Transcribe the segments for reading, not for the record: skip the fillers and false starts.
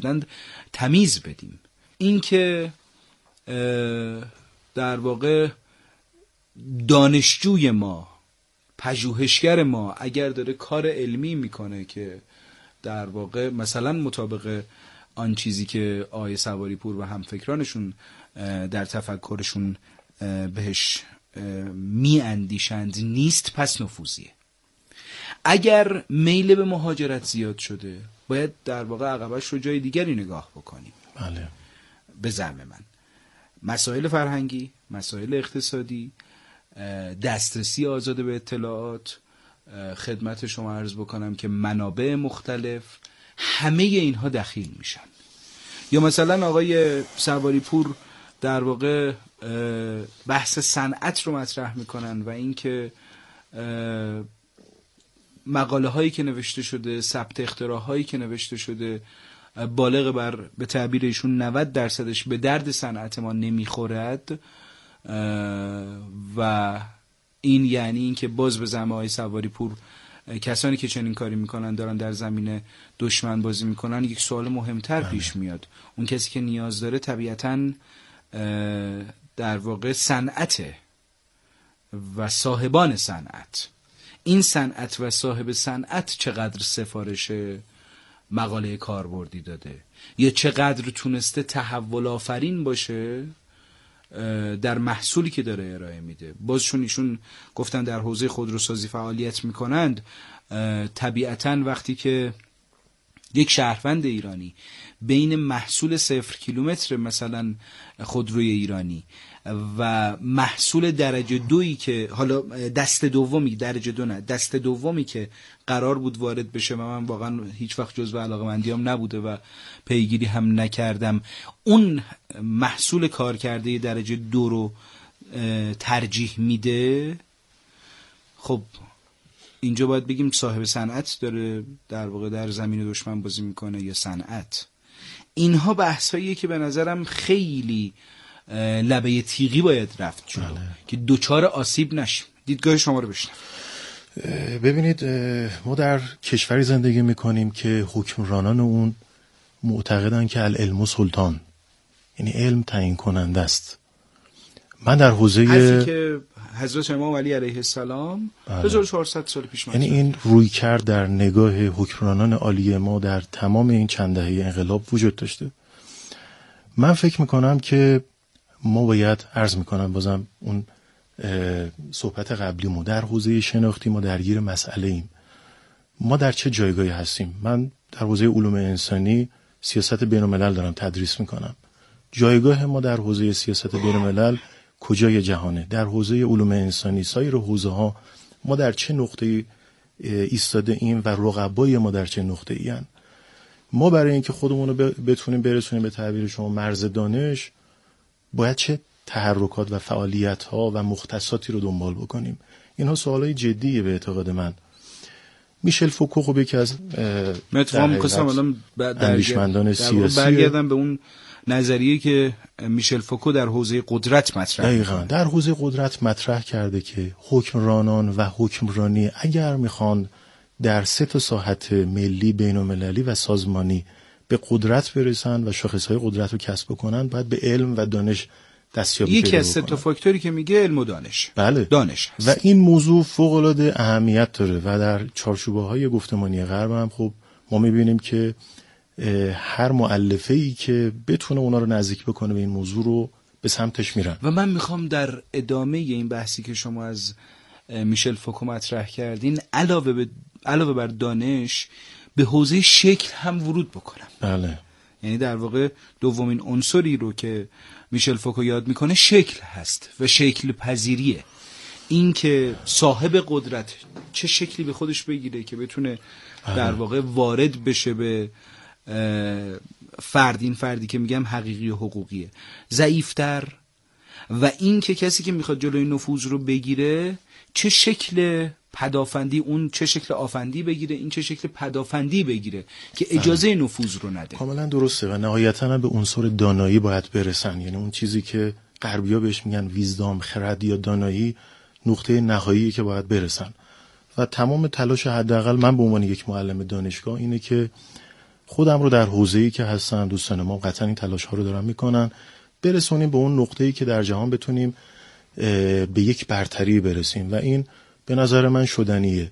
بودند تمیز بدیم. این که در واقع دانشجوی ما، پژوهشگر ما اگر داره کار علمی میکنه که در واقع مثلا مطابق آن چیزی که آقای سواری پور و همفکرانشون در تفکرشون بهش می اندیشند نیست، پس نفوذیه. اگر میل به مهاجرت زیاد شده باید در واقع عقبش رو جای دیگری نگاه بکنیم. بله. به زعم من مسائل فرهنگی، مسائل اقتصادی، دسترسی آزاد به اطلاعات، خدمت شما عرض بکنم که منابع مختلف، همه اینها دخیل میشن. یا مثلا آقای سواری پور در واقع بحث صنعت رو مطرح میکنن و اینکه مقاله هایی که نوشته شده، ثبت اختراع هایی که نوشته شده بالغ بر به تعبیر ایشون 90% به درد صنعت ما نمیخورد و این یعنی این که باز به زعم آقای سواری پور کسانی که چنین کاری میکنن دارن در زمین دشمن بازی میکنن. یک سوال مهمتر پیش میاد. اون کسی که نیاز داره طبیعتاً در واقع صنعته و صاحبان صنعت. این صنعت و صاحب صنعت چقدر سفارش مقاله کاربردی داده یا چقدر تونسته تحول آفرین باشه در محصولی که داره ارائه میده. بازشون ایشون گفتن در حوزه خودروسازی فعالیت میکنند. طبیعتاً وقتی که یک شهروند ایرانی بین محصول 0 کیلومتر مثلا خودروی ایرانی و محصول درجه 2 که حالا دست دومی، درجه 2 نه، دست دومی که قرار بود وارد بشه و من واقعا هیچ وقت جزو علاقه‌مندیام نبوده و پیگیری هم نکردم، اون محصول کارکرده درجه 2 رو ترجیح میده، خب اینجا باید بگیم صاحب صنعت داره در واقع در زمین دشمن بازی میکنه یا صنعت. اینها بحثاییه که به نظرم خیلی لبه تیغی باید رفت جلو که دوچار آسیب نشیم. دیدگاه شما رو بشنوم. ببینید ما در کشوری زندگی میکنیم که حکمرانان اون معتقدن که العلم سلطان، یعنی علم تعیین کننده است. من در حوزه حرفی که حضرت امام علی علیه السلام 1400 سال پیش یعنی این روی کرد در نگاه حکمرانان عالی ما در تمام این چند دهه انقلاب وجود داشته. من فکر میکنم که ما باید عرض میکنم بازم اون صحبت قبلیمو در حوزه شناختی ما درگیر مسئله ایم. ما در چه جایگاهی هستیم؟ من در حوزه علوم انسانی سیاست بین الملل دارم تدریس میکنم. جایگاه ما در حوزه سیاست بین الملل کجای جهانه؟ در حوزه علوم انسانی سایر حوزه ها ما در چه نقطه ایستاده ایم و رقبای ما در چه نقطه ای هستند؟ ما برای اینکه خودمون رو بتونیم برسونیم به تعبیر شما مرز دانش باید چه تحرکات و فعالیت ها و مختصاتی رو دنبال بکنیم؟ اینها سوالای جدیه به اعتقاد من. میشل فوکو خب یکی از اندیشمندان سیاسی برگردم به اون نظریه که میشل فوکو در حوزه قدرت مطرح دقیقاً در حوزه قدرت مطرح کرده که حکمرانان و حکمرانی اگر میخوان در 3 ساحت ملی، بین‌المللی و سازمانی به قدرت برسن و شاخصهای قدرت رو کسب کنن باید به علم و دانش دستیابی پیدا کنن. یکی از 3 فاکتوری که میگه علم و دانش. بله. دانش هست. و این موضوع فوق‌العاده اهمیت داره و در چارچوب‌های گفتمانی غرب هم خب ما میبینیم که هر مؤلفه‌ای که بتونه اونا رو نزدیک بکنه به این موضوع رو به سمتش میرن. و من میخوام در ادامه این بحثی که شما از میشل فوکو مطرح کردین علاوه بر دانش به حوزه شکل هم ورود بکنم. بله. یعنی در واقع دومین عنصری رو که میشل فوکو یاد میکنه شکل هست و شکل پذیریه. این که صاحب قدرت چه شکلی به خودش بگیره که بتونه در واقع وارد بشه به این فردی که میگم حقیقی و حقوقیه ضعیفتر، و این که کسی که میخواد جلوی نفوذ رو بگیره چه شکل پدافندی، اون چه شکل آفندی بگیره، این چه شکل پدافندی بگیره که اجازه نفوذ رو نده. کاملا درسته و نهایتاً به عنصر دانایی باید برسن. یعنی اون چیزی که غربی‌ها بهش میگن ویزدام، خرد یا دانایی، نقطه نهایی که باید برسن. و تمام تلاش حداقل من به عنوان یک معلم دانشگاه اینه که خودم رو در حوزه‌ای که هستن، دوستان ما قطعا این تلاش‌ها رو دارن میکنن، برسونیم به اون نقطه‌ای که در جهان بتونیم به یک برتری برسیم و این به نظر من شدنیه.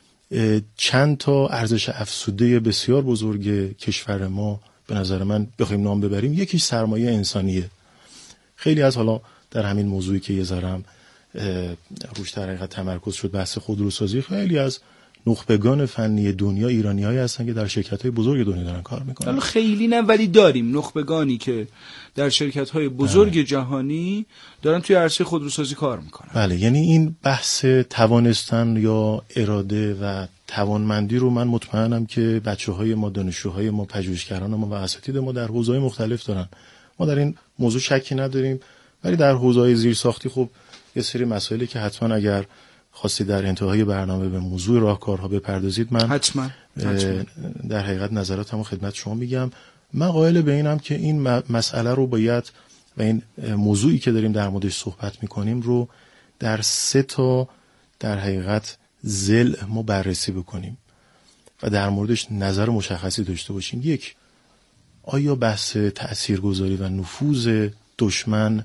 چند تا ارزش افزوده بسیار بزرگ کشور ما به نظر من بخوایم نام ببریم، یکیش سرمایه انسانیه. خیلی از حالا در همین موضوعی که یه ذرم روش در حقیقت تمرکز شد، بحث خودروسازی، خیلی از نخبگان فنی دنیا ایرانیایی هستن که در شرکت‌های بزرگ دنیا دارن کار میکنن. حالا خیلی نه ولی داریم نخبگانی که در شرکت‌های بزرگ جهانی دارن توی عرصه خودروسازی کار میکنن. بله، یعنی این بحث توانستن یا اراده و توانمندی رو من مطمئنم که بچه‌های ما، دانشجوهای ما، پژوهشگران ما و اساتید ما در حوزه‌های مختلف دارن. ما در این موضوع شکی نداریم، ولی در حوزه‌های زیرساختی خب یه سری مسائلی که حتما اگر خواستی در انتهای برنامه به موضوع راهکارها بپردازید، من حتما در حقیقت نظراتمو خدمت شما میگم. من قائل به اینم که این مسئله رو باید و این موضوعی که داریم در موردش صحبت میکنیم رو در 3 تا در حقیقت ضلع ما بررسی بکنیم و در موردش نظر مشخصی داشته باشیم. یک، آیا بحث تاثیرگذاری و نفوذ دشمن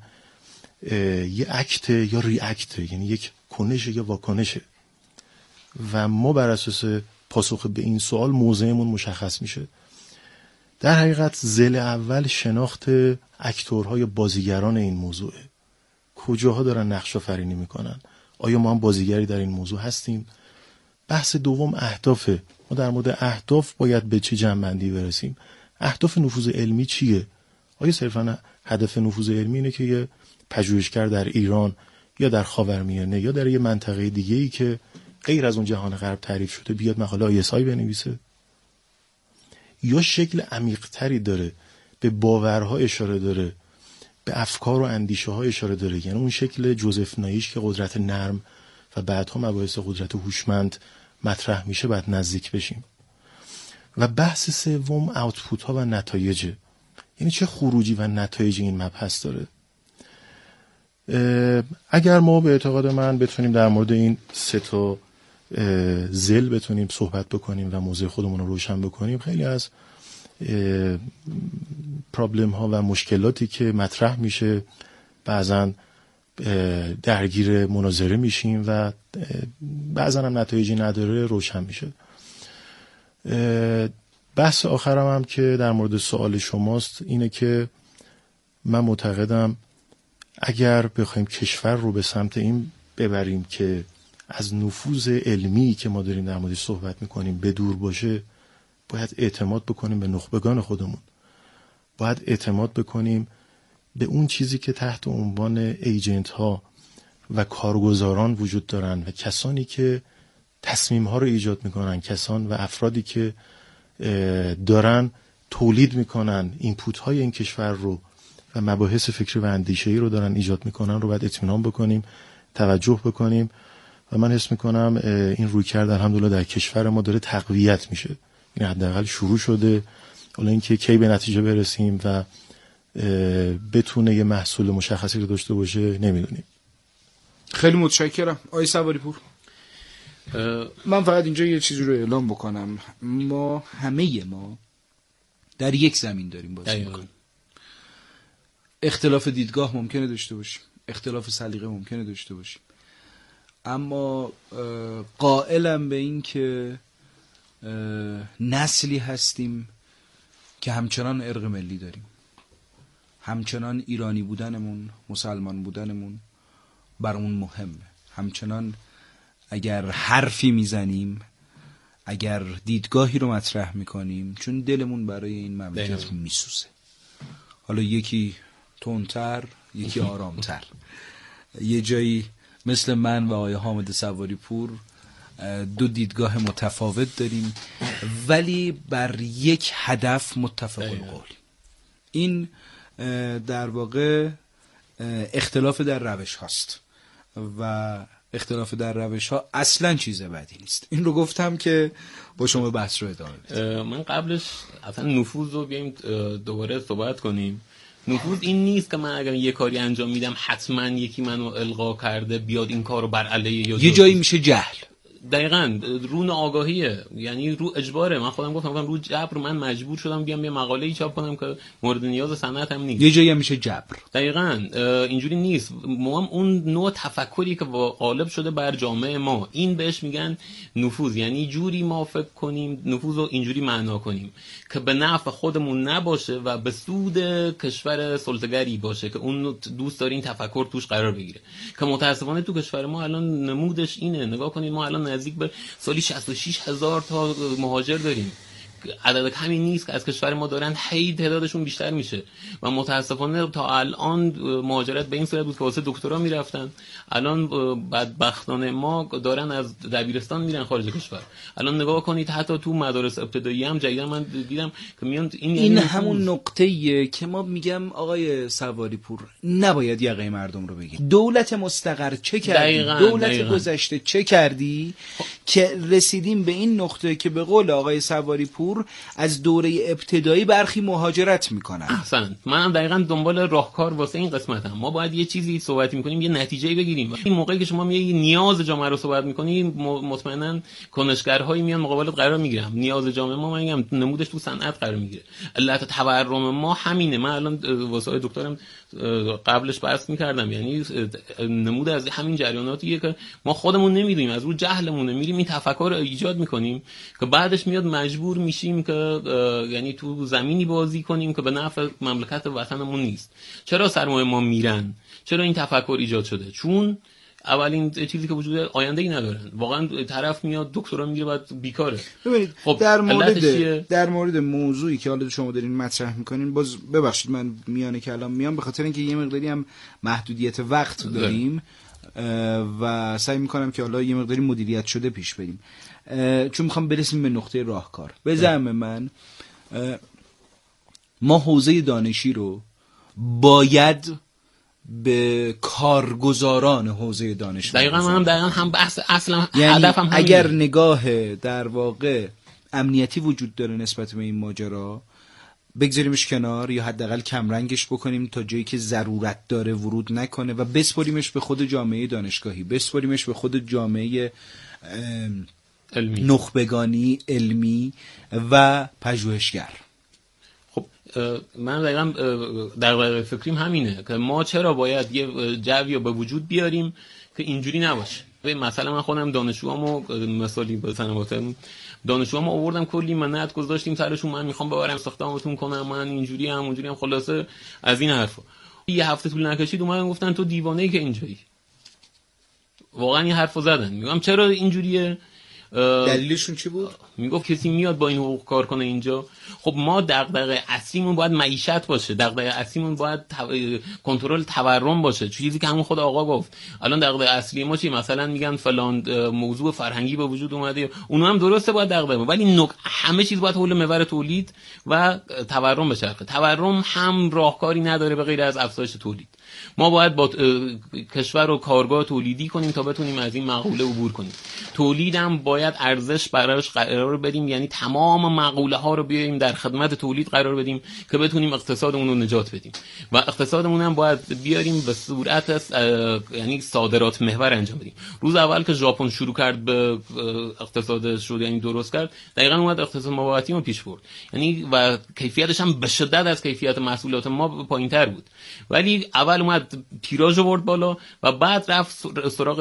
یه اکت یا ریاکت، یعنی یک کنش یا واکنشه، و ما بر اساس پاسخ به این سوال موضعمون مشخص میشه. در حقیقت ضلع اول شناخت اکتورهای بازیگران این موضوعه، کجاها دارن نقش آفرینی میکنن، آیا ما هم بازیگری در این موضوع هستیم. بحث دوم اهدافه. ما در مورد اهداف باید به چه جنبندی برسیم. اهداف نفوذ علمی چیه؟ آیا صرفا هدف نفوذ علمی اینه که یه پژوهشگر در ایران یا در خاورمیانه یا در یه منطقه دیگه‌ای که غیر از اون جهان غرب تعریف شده بیاد مقاله ISI بنویسه؟ یا شکل عمیق‌تری داره، به باورها اشاره داره، به افکار و اندیشه ها اشاره داره، یعنی اون شکل جوزف نایش که قدرت نرم و بعدها مباحث قدرت هوشمند مطرح میشه باید نزدیک بشیم. و بحث سوم آوتپوت ها و نتایج، یعنی چه خروجی و نتایجی این مبحث داره. اگر ما به اعتقاد من بتونیم در مورد این 3 تا ضلع بتونیم صحبت بکنیم و موضوع خودمون رو روشن بکنیم، خیلی از پرابلم ها و مشکلاتی که مطرح میشه بعضا درگیر مناظره میشیم و بعضا هم نتایجی نداره روشن میشه. بحث آخرم هم که در مورد سوال شماست اینه که من معتقدم اگر بخوایم کشور رو به سمت این ببریم که از نفوذ علمی که ما داریم در موردش صحبت میکنیم به دور باشه، باید اعتماد بکنیم به نخبگان خودمون، باید اعتماد بکنیم به اون چیزی که تحت عنوان ایجنت ها و کارگزاران وجود دارن و کسانی که تصمیم ها رو ایجاد میکنن، کسان و افرادی که دارن تولید میکنن اینپوت های این کشور رو و مباحث فکری و اندیشه‌ای رو دارن ایجاد میکنن رو باید اطمینان بکنیم، توجه بکنیم. و من حس میکنم این رویکرد الحمدلله در کشور ما داره تقویت میشه. این حداقل شروع شده، حالا اینکه کی به نتیجه برسیم و بتونه یه محصول مشخصی رو داشته باشه نمیدونیم. خیلی متشکرم آقای سواری پور. من فقط اینجا یه چیزی رو اعلام بکنم، ما همه ما در یک زمین داریم بازی میکنیم. اختلاف دیدگاه ممکنه داشته باشیم، اختلاف سلیقه ممکنه داشته باشیم، اما قائلم به این که نسلی هستیم که همچنان ارق ملی داریم، همچنان ایرانی بودنمون، مسلمان بودنمون برامون مهمه، همچنان اگر حرفی میزنیم، اگر دیدگاهی رو مطرح میکنیم، چون دلمون برای این مملکت میسوزه. حالا یکی تندتر، یکی آرامتر. یه جایی مثل من و آقای حامد سواری پور 2 دیدگاه متفاوت داریم ولی بر یک هدف متفق القولیم. این در واقع اختلاف در روش هاست و اختلاف در روش ها اصلا چیز بدی نیست. این رو گفتم که با شما بحث رو ادامه بدیم. من قبلش اصلا نفوذ رو بیاییم دوباره صحبت کنیم. نفوذ این نیست که من اگر یه کاری انجام میدم حتما یکی منو القا کرده بیاد این کارو بر علیه یا یه جایی میشه جهل. دقیقاً رو آگاهیه، یعنی رو اجباره. من خودم گفتم رو جبر من مجبور شدم بیام یه مقاله‌ای چاپ کنم که مورد نیاز صنعت هم نیست. یه جایی هم میشه جبر. دقیقاً اینجوری نیست. ما اون نوع تفکری که غالب شده بر جامعه ما، این بهش میگن نفوذ. یعنی جوری ما فکر کنیم، نفوذ رو اینجوری معنا کنیم که به نفع خودمون نباشه و به سود کشور سلطه‌گری باشه که اون دوست داره این تفکر توش قرار بگیره. که متاسفانه تو کشور ما الان نمودش اینه. نگاه کنید ما الان نزدیک به سالی 66,000 تا مهاجر داریم. عدد کمی نیست که از کشور ما دارن، هی تعدادشون بیشتر میشه و متاسفانه تا الان مهاجرت به این صورت بود که واسه دکترا میرفتن. الان بدبختانه ما دارن از دبیرستان میرن خارج کشور. الان نگاه کنید حتی تو مدارس ابتدایی هم جدیدا من دیدم که میان این همون نقطه‌ایه که ما میگم آقای سواری پور نباید یقه مردم رو بگیری. دولت مستقر چه کردی؟ دولت گذشته چه کردی که رسیدیم به این نقطه که به قول آقای سواری پور از دوره ابتدایی برخی مهاجرت میکنن. احسن. منم دقیقاً دنبال راهکار واسه این قسمتم. ما باید یه چیزی صحبت میکنیم، یه نتیجه‌ای بگیریم. این موقعی که شما میگی نیاز جامعه رو صحبت میکنیم، مطمئنا کنشگرهایی میان مقابلت قرار میگیرن. نیاز جامعه ما من میگم نمودش تو صنعت قرار میگیره. علت تورم ما همینه. من الان واسه دکترم قبلش بحث میکردم، یعنی نمود از همین جریاناتیه که ما خودمون نمیدونیم، از رو جهلمون میریم این تفکر رو ایجاد میکنیم که بعدش میاد مجبور میشیم که یعنی تو زمینی بازی کنیم که به نفع مملکت وطنمون نیست. چرا سرمایه ما میرن؟ چرا این تفکر ایجاد شده؟ چون اولین چیزی که وجود آینده‌ای ندارن. واقعا طرف میاد دکترا میگیره بعد بیکاره. ببینید خب در مورد موضوعی که حالا شما دارین مطرح میکنین، باز ببخشید من میانه کلام میام به خاطر اینکه یه مقداری هم محدودیت وقت داریم و سعی میکنم که حالا یه مقداری مدیریت شده پیش بریم، چون میخوام برسیم به نقطه راهکار. به زعم من ما حوزه دانشی رو باید به کارگزاران حوزه دانش دقیقاً هم بحث اصلا یعنی هدفم همینه. اگر نگاه در واقع امنیتی وجود داره نسبت به این ماجرا، بگذاریمش کنار یا حداقل کمرنگش بکنیم تا جایی که ضرورت داره ورود نکنه و بسپاریمش به خود جامعه دانشگاهی، بسپاریمش به خود جامعه علمی، نخبگانی علمی و پژوهشگر. من دقیقا در فکریم همینه که ما چرا باید یه جوی رو به وجود بیاریم که اینجوری نباشه. مثلا من خودم دانشجوامو مثالی بزنم، دانشجوامو آوردم کلی منت گذاشتیم سرشون، من میخوام ببرم استخدامتون کنم، من اینجوری هم اونجوری هم، خلاصه از این حرفا. یه هفته طول نکشید اومدن گفتن تو دیوانه‌ای که اینجایی. واقعا این حرفو زدن. میگم چرا اینجوریه؟ دلیلشون چی بود؟ میگفت کسی میاد با این حقوق کار کنه اینجا. خب ما دغدغه اصلیمون باید معیشت باشه، دغدغه اصلیمون باید کنترل تورم باشه، چیزی که همون خود آقا گفت. الان دغدغه اصلی ما چی؟ مثلا میگن فلان موضوع فرهنگی به وجود اومده، اونها هم درسته باید دغدغه، ولی همه چیز باید حول محور تولید و تورم بچرخه. تورم هم راهکاری نداره به غیر از افزایش تولید. ما باید با کشور و کارگاه تولیدی کنیم تا بتونیم از این مقوله عبور کنیم. تولیدم باید ارزش براش قرار بدیم، یعنی تمام مقوله ها رو بیاریم در خدمت تولید قرار بدیم که بتونیم اقتصادمون رو نجات بدیم و اقتصادمون هم باید بیاریم به صورت یعنی صادرات محور انجام بدیم. روز اول که ژاپن شروع کرد به اقتصادش رو یعنی درست کرد، دقیقاً اومد اقتصاد مبادلاتی رو پیش برد، یعنی و کیفیتش هم به شدت از کیفیت محصولات ما پایین‌تر بود، ولی اول اومد تیراژ آورد بالا و بعد رفت سراغ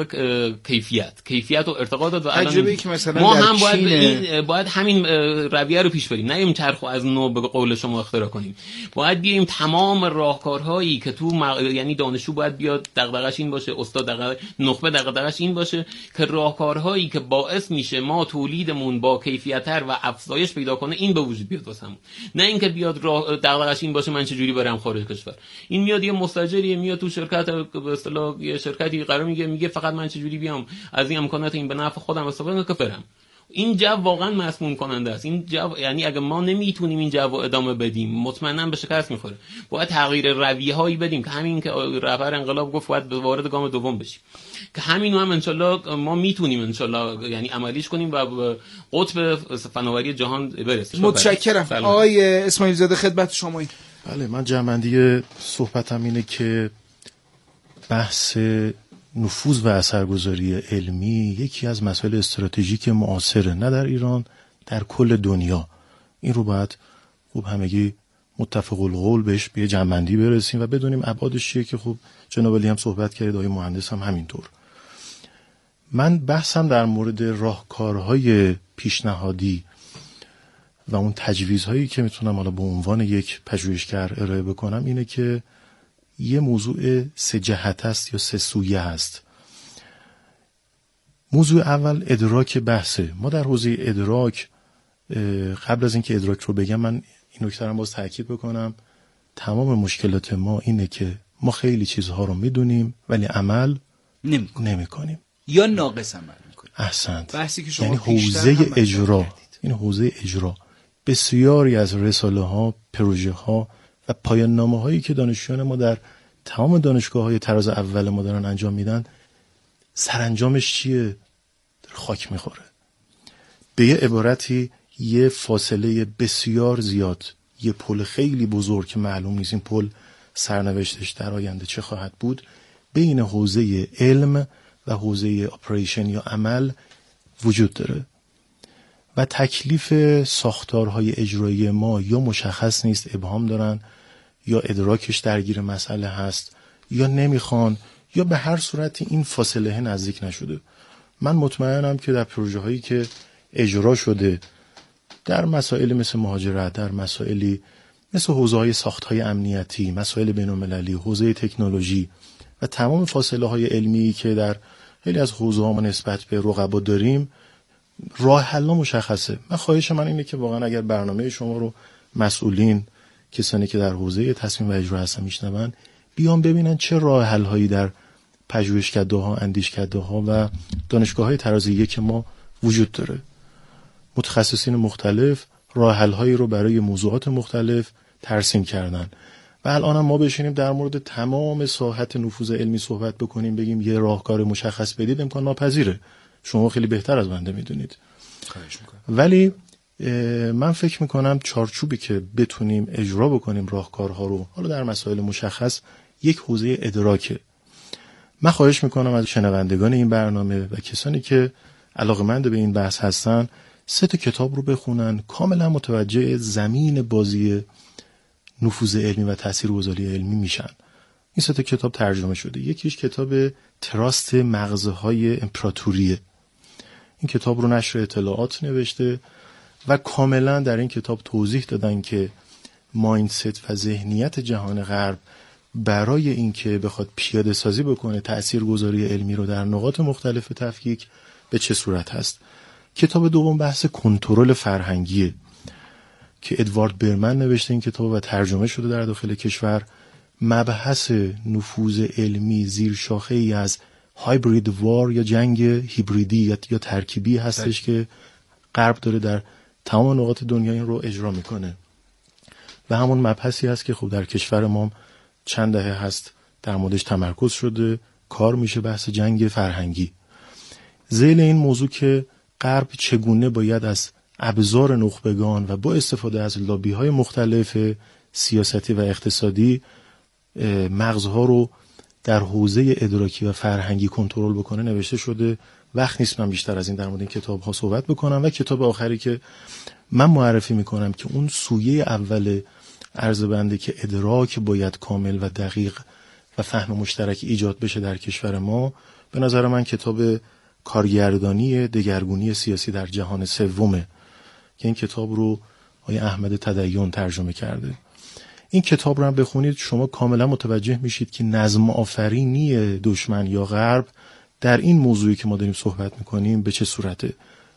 کیفیت و ارتقا داد و الان ما هم باید همین رویه رو پیش بریم، نه این چرخو از نو به قول شما اختراع کنیم. باید بیایم تمام راهکارهایی که تو یعنی دانشجو باید بیاد دغدغش این باشه، استاد نخبه دغدغش این باشه که راهکارهایی که باعث میشه ما تولیدمون با کیفیت‌تر و افزایش پیدا کنه این به وجود بیاد واسمون، نه اینکه بیاد دغدغش این باشه من چه جوری برم خارج کشور. این میاد یه مستاجری میاد تو شرکت به اصطلاح یه شرکتی قرار میگه فقط من چه جوری بیام از این امکانات این به نفع خودم استفاده کنم که برم. این جو واقعا مسموم کننده است. این جو یعنی اگه ما نمیتونیم این جو ادامه بدیم مطمئنا به شکست میخوره. باید تغییر رویه‌هایی بدیم که همین که رهبر انقلاب گفت باید وارد گام دوم بشیم، که همینو هم انشالله ما میتونیم انشالله یعنی عملیش کنیم و به قطب فناوری جهان برسیم. متشکرم. آقای اسماعیل زاده خدمت شمایید. بله، من جمع‌بندی صحبتم اینه که بحث نفوذ و اثرگذاری علمی یکی از مسائل استراتژیک معاصره، نه در ایران، در کل دنیا. این رو باید خوب همگی متفق القول بهش به جنبندی برسیم و بدونیم ابعادش چیه که خوب جناب علی هم صحبت کرد، آقای مهندس هم همینطور. من بحثم در مورد راهکارهای پیشنهادی و اون تجویزهایی که میتونم حالا به عنوان یک پژوهشگر ارائه بکنم اینه که یه موضوع سه جهت است یا سه سویه هست. موضوع اول ادراک بحثه. ما در حوزه ادراک، قبل از اینکه ادراک رو بگم من این نکته رو باز تاکید بکنم، تمام مشکلات ما اینه که ما خیلی چیزها رو میدونیم ولی عمل نمی‌کنیم یا ناقص عمل می‌کنیم. احسنت. بحثی که شما یعنی حوزه اجرا، این حوزه اجرا بسیاری از رساله ها، پروژه ها و پایان نامه هایی که دانشجویان ما در تمام دانشگاه های طراز اول ما دارن انجام میدن، سرانجامش چیه؟ خاک میخوره. به یه عبارتی یه فاصله بسیار زیاد، یه پل خیلی بزرگ که معلوم نیست این پل سرنوشتش در آینده چه خواهد بود، بین حوزه علم و حوزه اپریشن یا عمل وجود داره و تکلیف ساختارهای اجرایی ما یا مشخص نیست، ابهام دارن، یا ادراکش درگیر مسئله هست، یا نمیخوان، یا به هر صورتی این فاصله نزدیک نشده. من مطمئنم که در پروژه هایی که اجرا شده در مسائلی مثل مهاجرت، در مسائلی مثل حوزه های ساخت‌های امنیتی، مسائل بین‌المللی، حوزه تکنولوژی و تمام فاصله های علمی که در خیلی از حوزه ها ما نسبت به رقبا داریم، راه حل مشخصه. من خواهش من اینه که واقعا اگر برنامه شما رو مسئولین، کسانی که در حوزه تصمیم و اجرا هستن میشنون، بیان ببینن چه راه حل هایی در پژوهشکده‌ها، اندیشکده‌ها و دانشگاه‌های طراز یک ما وجود داره. متخصصین مختلف راه حل هایی رو برای موضوعات مختلف ترسیم کردن و الان هم ما بشینیم در مورد تمام ساحت نفوذ علمی صحبت بکنیم، بگیم یه راهکار مشخص بدید، امکان ناپذیره. شما خیلی بهتر از بنده میدونید. ولی من فکر میکنم چارچوبی که بتونیم اجرا بکنیم راهکارها رو، حالا در مسائل مشخص، یک حوزه ادراکه. من خواهش میکنم از شنوندگان این برنامه و کسانی که علاقه‌مند به این بحث هستن 3 کتاب رو بخونن، کاملا متوجه زمین بازی نفوذ علمی و تاثیرگذاری علمی میشن. این 3 کتاب ترجمه شده. یکیش کتاب تراست مغزهای امپراتوریه. این کتاب رو نشر اطلاعات نوشته و کاملا در این کتاب توضیح دادن که مایندست و ذهنیت جهان غرب برای اینکه بخواد پیاده سازی بکنه تاثیرگذاری علمی رو در نقاط مختلف تفکیک به چه صورت هست. کتاب دوم بحث کنترل فرهنگیه که ادوارد برمن نوشته این کتاب و ترجمه شده در داخل کشور. مبحث نفوذ علمی زیر شاخه ای از هایبرید وار یا جنگ هیبریدی یا ترکیبی هستش که غرب داره در تمام نقاط دنیا این رو اجرا میکنه و همون مبحثی هست که خب در کشور ما چند دهه هست در موردش تمرکز شده، کار میشه، بحث جنگ فرهنگی. ذیل این موضوع که غرب چگونه باید از ابزار نخبگان و با استفاده از لابی‌های مختلف سیاستی و اقتصادی مغزها رو در حوزه ادراکی و فرهنگی کنترل بکنه نوشته شده. وقت نیست من بیشتر از این در مورد این کتاب‌ها صحبت بکنم. و کتاب آخری که من معرفی میکنم که اون سویه اول عرض بنده که ادراک باید کامل و دقیق و فهم مشترک ایجاد بشه در کشور ما، به نظر من کتاب کارگردانی دگرگونی سیاسی در جهان سومه که این کتاب رو آقای احمد تدین ترجمه کرده. این کتاب رو هم بخونید شما کاملا متوجه میشید که نظم آفرینی دشمن یا غرب در این موضوعی که ما داریم صحبت میکنیم به چه صورته.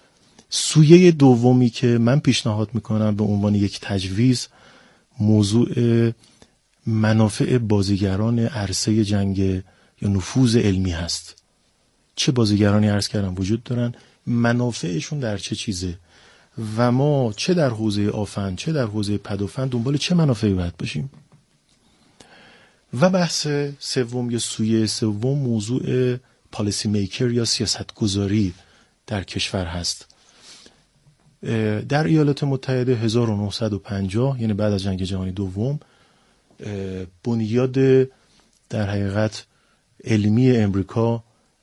سویه دومی که من پیشنهاد میکنم به عنوان یک تجویز، موضوع منافع بازیگران عرصه جنگ یا نفوذ علمی هست. چه بازیگرانی عرض کردم وجود دارن، منافعشون در چه چیزه و ما چه در حوزه آفن چه در حوزه پدافند دنبال چه منافعی باید باشیم. و بحث سوم یا سویه سوم موضوع پالیسی میکر یا سیاستگذاری در کشور هست. در ایالات متحده 1950 یعنی بعد از جنگ جهانی دوم بنیاد در حقیقت علمی امریکا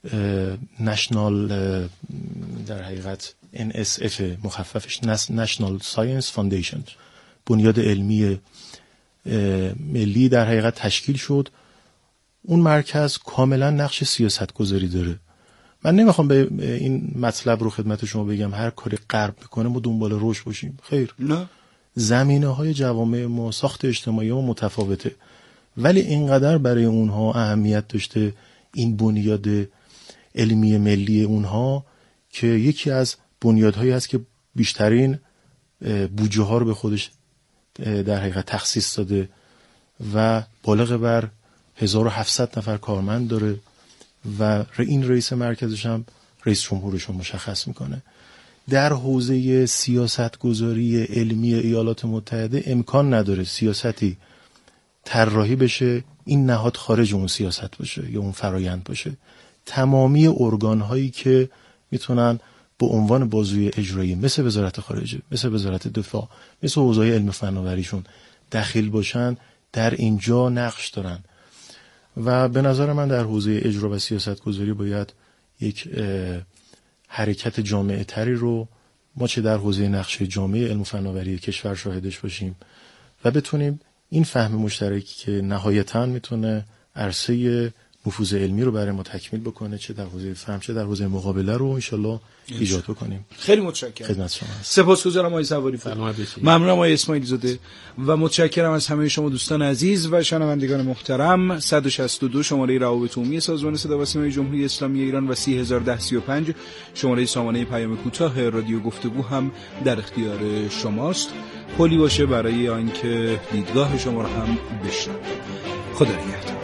نشنال در حقیقت NSF مخففش National Science Foundation، بنیاد علمی ملی در حقیقت تشکیل شد. اون مرکز کاملا نقش سیاست گذاری داره. من نمیخوام به این مطلب رو خدمت شما بگم هر کاری غرب میکنه ما دنبال رشد باشیم، خیر، نه. زمینه های جوامع ما، ساخت اجتماعی ما متفاوته، ولی اینقدر برای اونها اهمیت داشته این بنیاد علمی ملی اونها که یکی از بنیادهایی هست که بیشترین بودجه ها رو به خودش در حقیقت تخصیص داده و بالغ بر 1700 نفر کارمند داره و این رئیس مرکزش هم رئیس جمهورش رو مشخص میکنه. در حوزه سیاست گذاری علمی ایالات متحده امکان نداره سیاستی طراحی بشه این نهاد خارج اون سیاست باشه یا اون فرایند باشه. تمامی ارگان هایی که میتونن به عنوان بازوی اجرایی مثل وزارت خارجه، مثل وزارت دفاع، مثل حوزه علم فناوریشون دخیل باشن در اینجا نقش دارن و به نظر من در حوزه اجرا و سیاست گذاری باید یک حرکت جامعه تری رو ما چه در حوزه نقشه جامعه علم فناوری کشور شاهدش باشیم و بتونیم این فهم مشترکی که نهایتاً میتونه عرصه نفوذ علمی رو برای ما تکمیل بکنه، چه در حوزه فهم چه در حوزه مقابله، رو انشالله ایجاد بکنیم. خیلی متشکرم. خدمت شما هستم. سپاسگزارم آقای سواری پور. ممنونم آقای اسماعیلی زاده و متشکرم از همه شما دوستان عزیز و شنوندگان محترم. 162 شماره روابط عمومی سازمان صدا و سیمای جمهوری اسلامی ایران و 3001035 شماره سامانه پیام کوتاه رادیو گفتگو هم در اختیار شماست. پلی باشه برای آنکه دیدگاه شما رو هم بشنویم. خدا نگهدار.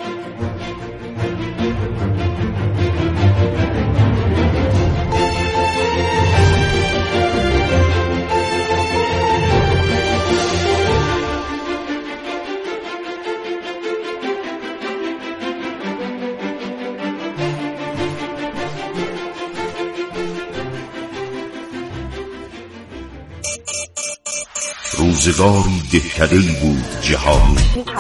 روزگاری دهکده‌ای بود جهانی،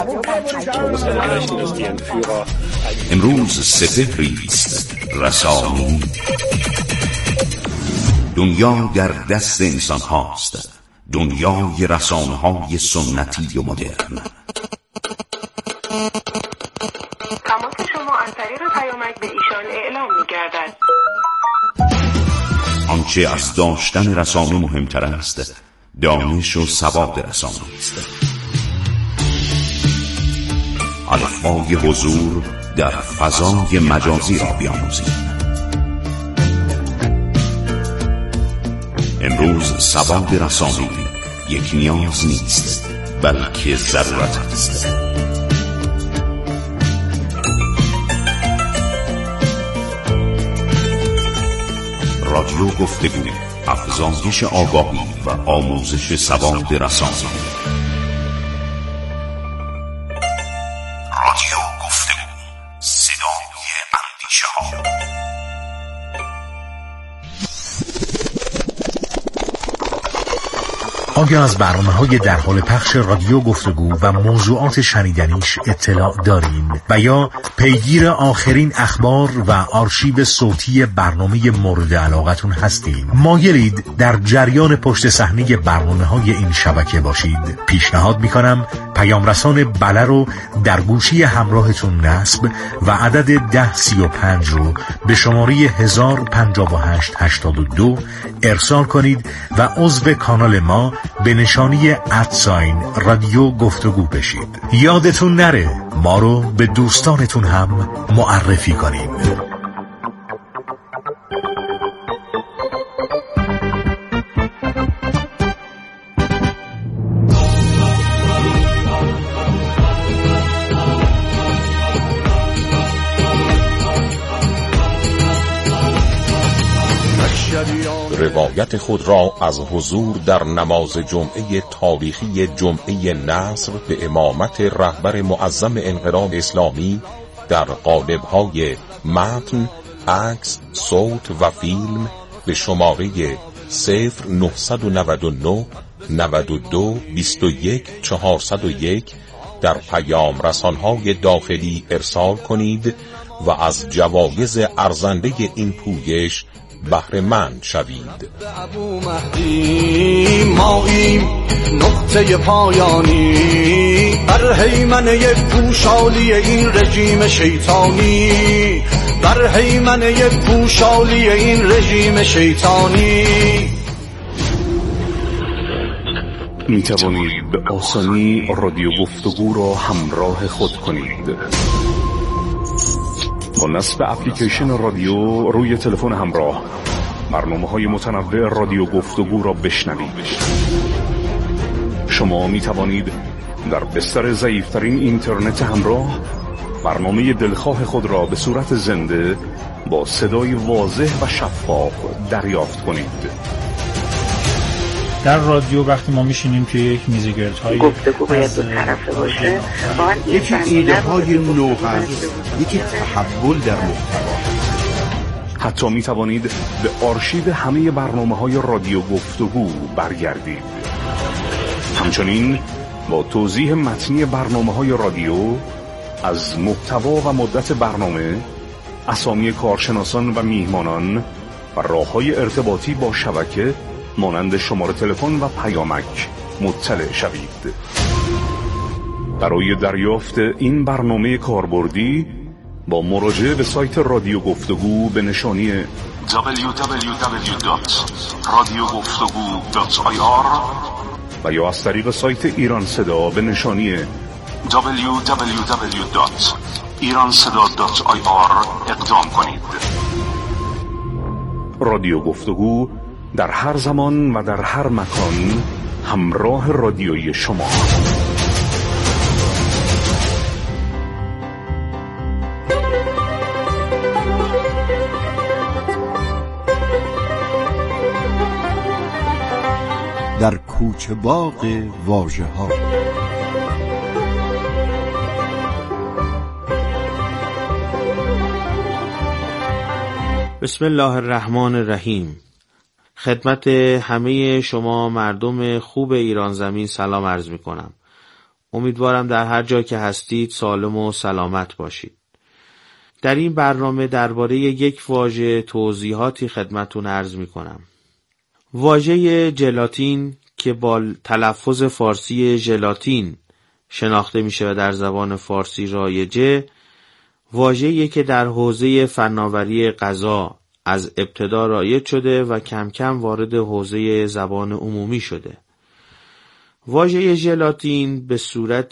امروز سپهریست رسانی. دنیا در دست انسان هاست، دنیای رسانه های سنتی و مدرن. تماس شما از طریق پیامک به ایشان اعلام می‌گردد. آنچه از داشتن رسانه مهمتر است دانش و سواد رسانه است. الفبای حضور در فضای مجازی را بیاموزید. امروز سواد رسانه یک نیاز نیست بلکه ضرورت است. رادیو گفتگو، افزایش آگاهی و آموزش سواد رسانه. رادیو گفتگو، صدای اندیشه ها. آیا از برنامه‌های در حال پخش رادیو گفتگو و موضوعات شنیدنیش اطلاع دارین و یا پیگیر آخرین اخبار و آرشیو صوتی برنامه مورد علاقتون هستین؟ مایلید در جریان پشت صحنه برنامه‌های این شبکه باشید؟ پیشنهاد می‌کنم پیام رسان بله رو در گوشی همراهتون نصب و عدد 1035 رو به شماره 105882 ارسال کنید و عضو کانال ما به نشانی رادیو گفتگو بشید. یادتون نره ما رو به دوستانتون هم معرفی کنید. روایت خود را از حضور در نماز جمعه تاریخی جمعه نصر به امامت رهبر معظم انقلاب اسلامی در قالب‌های متن، عکس، صوت و فیلم به شماره 0999 92 21 401 در پیام رسانهای داخلی ارسال کنید و از جوایز ارزنده این پویش بهره مند شوید. ابو مهدی ماییم نقطه پایانی بر هیمنه پوشالی این رژیم شیطانی، بر هیمنه پوشالی این رژیم شیطانی. می توانید به آسانی رادیو گفتگو را همراه خود کنید. با نصب اپلیکیشن رادیو روی تلفن همراه برنامه‌های متنوع رادیو گفتگو را بشنوید. شما می توانید در بستر ضعیف‌ترین اینترنت همراه برنامه دلخواه خود را به صورت زنده با صدای واضح و شفاف دریافت کنید. در رادیو وقتی ما میشینیم که یک میزگردهای گفتگو باید دو طرفه باشه، یکی ایده های نو هست، یکی تحول در محتوا. حتی می توانید به آرشیو همه برنامه‌های رادیو گفتگو برگردید. همچنین با توضیح متنی برنامه‌های رادیو از محتوا و مدت برنامه، اسامی کارشناسان و میهمانان و راه‌های ارتباطی با شبکه مانند شماره تلفن و پیامک مطلع شوید. برای دریافت این برنامه کاربردی با مراجعه به سایت رادیو گفتگو به نشانی www.radiogoftegu.ir و یا از طریق سایت ایران صدا به نشانی www.iranseda.ir اقدام کنید. رادیو گفتگو در هر زمان و در هر مکان همراه رادیوی شما. در کوچه باغ واژه‌ها. بسم الله الرحمن الرحیم. خدمت همه شما مردم خوب ایران زمین سلام عرض می کنم. امیدوارم در هر جا که هستید سالم و سلامت باشید. در این برنامه درباره یک واژه توضیحاتی خدمتون عرض می کنم. واژه ژلاتین که با تلفظ فارسی ژلاتین شناخته میشه و در زبان فارسی رایجه، واژه‌ای که در حوزه فناوری غذا از ابتدا رایج شده و کم کم وارد حوزه زبان عمومی شده. واژه ژلاتین به صورت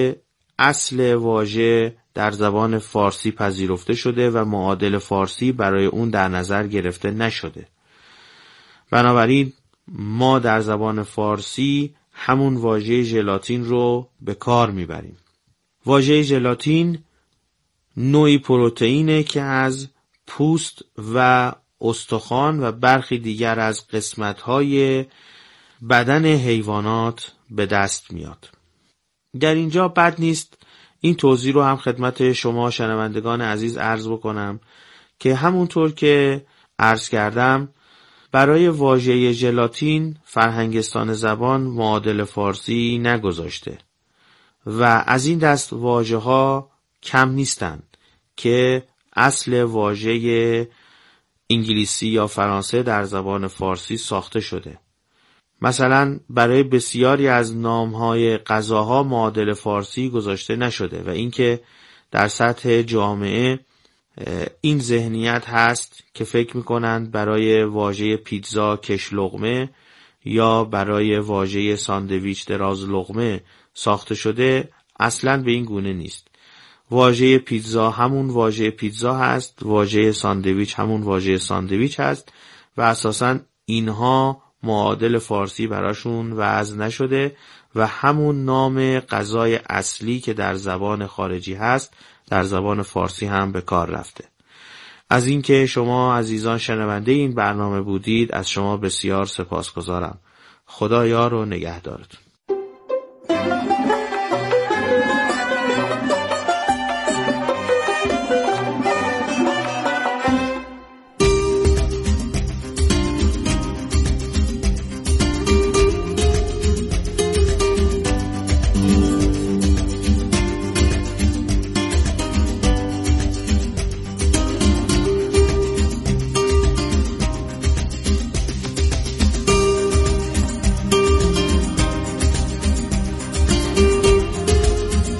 اصل واژه در زبان فارسی پذیرفته شده و معادل فارسی برای اون در نظر گرفته نشده. بنابراین ما در زبان فارسی همون واژه ژلاتین رو به کار میبریم. واژه ژلاتین نوعی پروتئینه که از پوست و استخوان و برخی دیگر از قسمت‌های بدن حیوانات به دست میاد. در اینجا بد نیست این توضیح رو هم خدمت شما شنوندگان عزیز عرض بکنم که همونطور که عرض کردم برای واژه ژلاتین فرهنگستان زبان معادل فارسی نگذاشته و از این دست واژه‌ها کم نیستند که اصل واژه انگلیسی یا فرانسه در زبان فارسی ساخته شده. مثلا برای بسیاری از نام‌های غذاها معادل فارسی گذاشته نشده و اینکه در سطح جامعه این ذهنیت هست که فکر می‌کنند برای واژه پیتزا کش لقمه یا برای واژه ساندویچ دراز لقمه ساخته شده، اصلاً به این گونه نیست. واژه پیتزا همون واژه پیتزا هست، واژه ساندویچ همون واژه ساندویچ هست و اساساً اینها معادل فارسی براشون وضع نشده و همون نام غذای اصلی که در زبان خارجی هست در زبان فارسی هم به کار رفته. از اینکه شما عزیزان شنونده این برنامه بودید از شما بسیار سپاسگزارم. خدا یار و نگهدارتون.